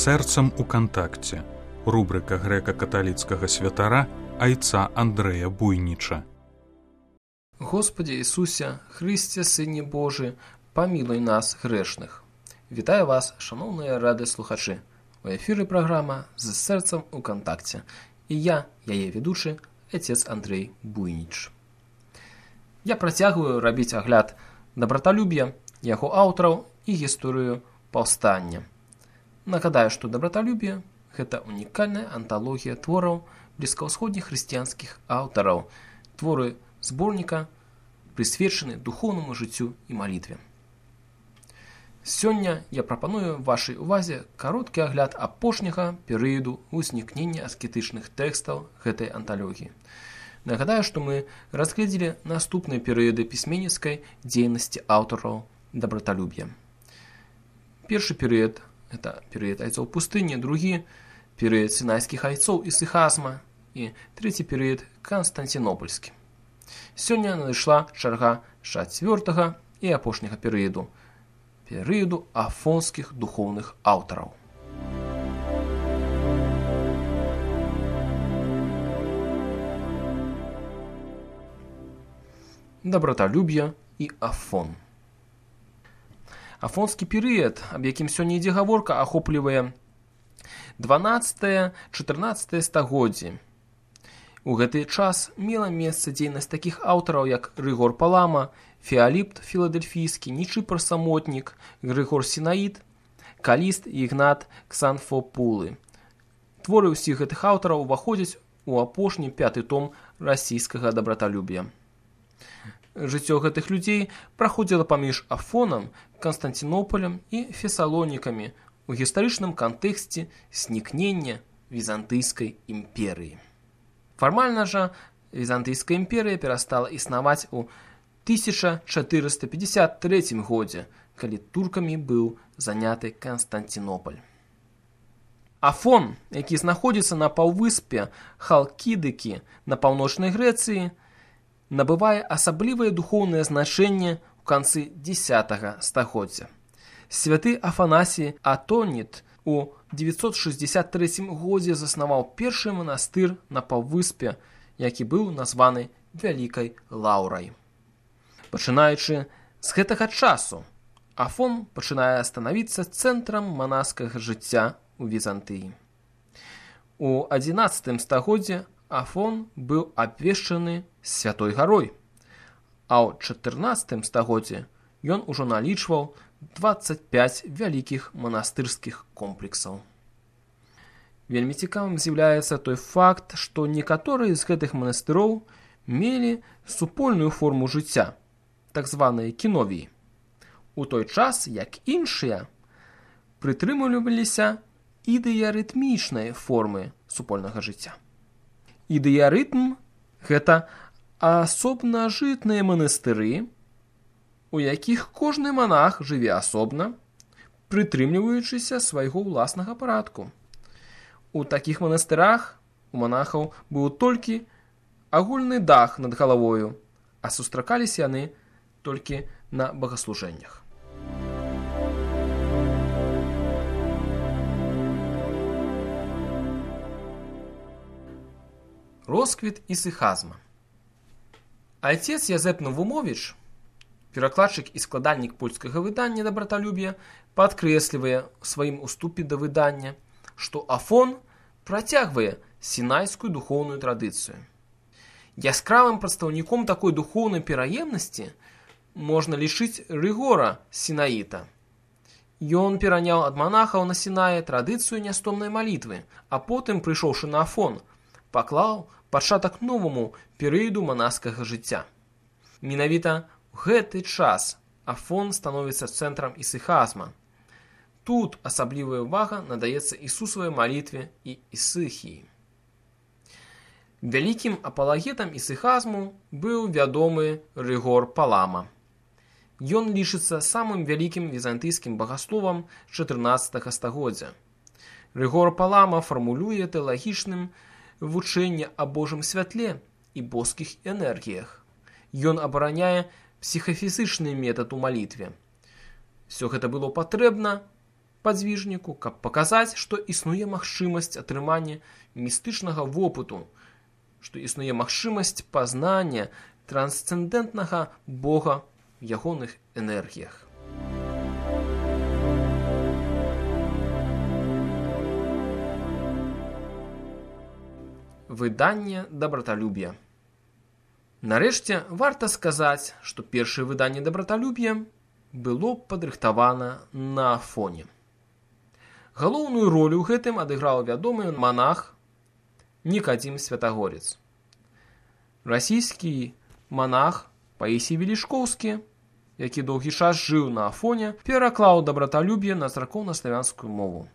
сэрцам у кантакце. Рубрика грэка-каталіцкага святара айца Андрэя Буйніча. Господи Ісусе, Христе, Сыне Божий, памілуй нас, грэшных. Вітаю вас, шановныя радыёслухачы. У эфіры праграма «З сэрцам у кантакце». І я, яе ведучы, отец Андрей Буйніч. Я працягваю рабіць агляд дабраталюб'я, яго аўтараў і гісторыю паўстання. Нагадаю, што дабраталюб'е – гэта унікальная анталогія твораў блізкаўсходніх хрысціянскіх аўтараў, творы зборніка, прысвечаны духоўнаму жыццю і малітве. Сёння я прапаную вашай увазе кароткі агляд апошняга перыяду ўзнікнення аскетычных тэкстаў гэтай анталогіі. Нагадаю, што мы разгледзелі наступныя перыяды пісьменніцкай дзейнасці аўтараў дабраталюб'я. Першы перыяд – это перыяд айцоў пустыні, другі – перыяд сінайскіх айцоў і сыхазма, і трэці перыяд канстанцінопольскі. Сёння надышла чарга чацвёртага і апошняга перыяду афонскіх духоўных аўтараў. Дабраталюб'е і Афон. Афонскі перыяд, аб якім сёння ідзе гаворка, ахоплівае 12-14 стагоддзі. У гэты час мела месца дзейнасць такіх аўтараў, як Рыгор Палама, Феаліпт Філадельфійскі, Нічыпар Самотнік, Грыгор Сінаід, Каліст і Ігнат Ксанфопулы. Творы ўсіх гэтых аўтараў уваходзяць у апошні 5-й том расійскага дабраталюб'я. Жыццё гэтых людзей праходзіла паміж Афонам, Канстанцінопалем і Фесалонікамі у гістарычным кантэксце знікнення Візантыйскай імперыі. Фармальна жа Візантыйская імперыя перастала існаваць у 1453 годзе, калі туркамі быў заняты Канстанцінопаль. Афон, які знаходзіцца на паўвыспе Халкідыкі на паўночнай Грэцыі, набывае асаблівае духоўнае значэнне ў канцы X стагоддзя. Святы Афанасій Атоніт у 963 годзе заснаваў першы манастыр на паўвыспе, які быў названы Вялікай Лаўрай. Пачынаючы з гэтага часу, Афон пачынае станавіцца цэнтрам манаскага жыцця ў Візантыі. У 11 стагоддзе Афон быў абвешчаны святой гарой, а ў 14 стагоддзе ён ужо налічваў 25 вялікіх манастырскіх комплексаў. Вельмі цікавым з'яўляецца той факт, што некаторыя з гэтых манастыроў мелі супольную форму жыцця, так званыя кіновіі, у той час, як іншыя прытрымліваліся ідэарытмічнай формы супольнага жыцця. Ідэарытм – гэта асобнажытныя манастыры, у якіх кожны манах жыве асобна, прытрымліваючыся свайго ўласнага парадку. У такіх манастырах у манахаў быў толькі агульны дах над галавою, а сустракаліся яны толькі на богаслужэннях. Росквіт ісыхазма. Айцец Язэп Навумовіч, перакладчык і складальнік польскага выдання дабраталюб'я, падкрэслівае ў сваім уступе да выдання, што Афон працягвае сінайскую духоўную традыцыю. Яскравым прадстаўніком такой духоўнай пераемнасці можна лічыць Рыгора Сінаіта. Ён пераняў ад манахаў на Сінаі традыцыю нястомнай малітвы, а потым, прыйшоўшы на Афон, паклаў пачатак новаму перыяду манаскага жыцця. Менавіта ў гэты час Афон становіцца цэнтрам ісыхазма. Тут асаблівая ўвага надаецца Ісусавай малітве і ісыхіі. Вялікім апалагетам ісыхазму быў вядомы Рыгор Палама. Ён лічыцца самым вялікім візантыйскім багасловам 14 стагоддзя. Рыгор Палама фармулюе тэалагічным вучэнне о Божым святле і боскіх энергіях. Ён абараняе псіхафізычны метад у малітве. Все гэта было патрэбна падзвіжніку, каб паказаць, што існуе магчымасць атрымання містычнага вопыту, што існуе магчымасць пазнання трансцэндэнтнага Бога в ягоных энергіях. Выданне дабраталюбія. Нарэшце, варта сказаць, што першае выданне дабраталюбія было падрыхтавана на Афоне. Галоўную ролю ў гэтым адыграў вядомы манах Нікадзім Святагорец. Расійскі манах Паісій Велішкоўскі, які доўгі час жыў на Афоне, пераклаў дабраталюбе на царкоўна-славянскую мову.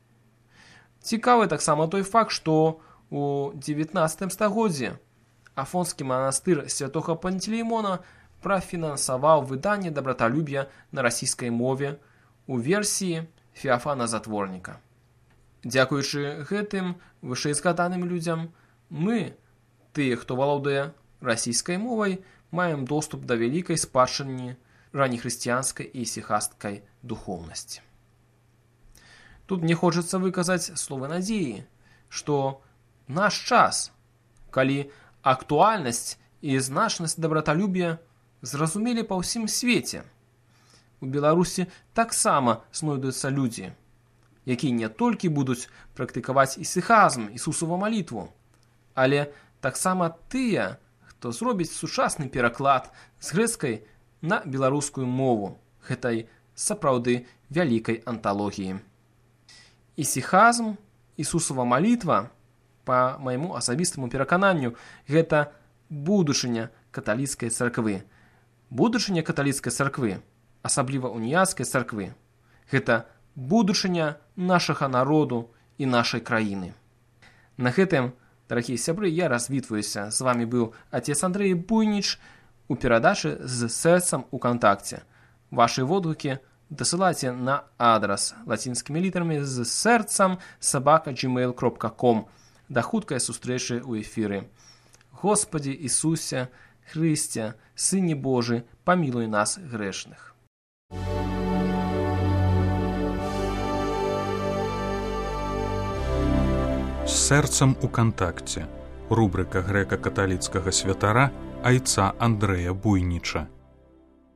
Цікавы таксама той факт, што у 19 стагоддзі Афонскі манастыр святога Пантелеймона прафінансаваў выданне дабраталюбія на расійскай мове у версіі Феафана Затворніка. Дзякуючы гэтым вышэйзгаданым людзям, мы, тыя, хто валодае расійскай мовай, маем доступ да вялікай спадчыны раннехрысціянскай і ісіхасцкай духоўнасці. Тут мне хочацца выказаць словы надзеі, што наш час, калі актуальнасць і значнасць дабраталюбія зразумелі па ўсім свеце, у Беларусі таксама знойдуцца людзі, якія не толькі будуць практыкаваць ісіхазм, Ісусову малітву, але таксама тыя, хто зробіць сучасны пераклад з грэцкай на беларускую мову гэтай сапраўды вялікай анталогіі. Ісіхазм, Ісусова малітва, па майму асабістаму перакананню, гэта будучыня каталіцкай царквы. Будучыня каталіцкай царквы, асабліва уніяцкай царквы, гэта будучыня нашага народу і нашай краіны. На гэтым, дарагія сябры, я развітваюся. З вами быў отец Андрэй Буйніч у перадачы з сэрцам у кантакце. Вашы водгукі дасылайце на адрас лацінскімі літарамі з сэрцам @gmail.com. Да хуткай сустрэчы ў эфіры. Господі Ісусе, Хрысце, Сыне Божы, памілуй нас грэшных. З сэрцам у кантакце. Рубрыка грэка-каталіцкага святара айца Андрэя Буйніча.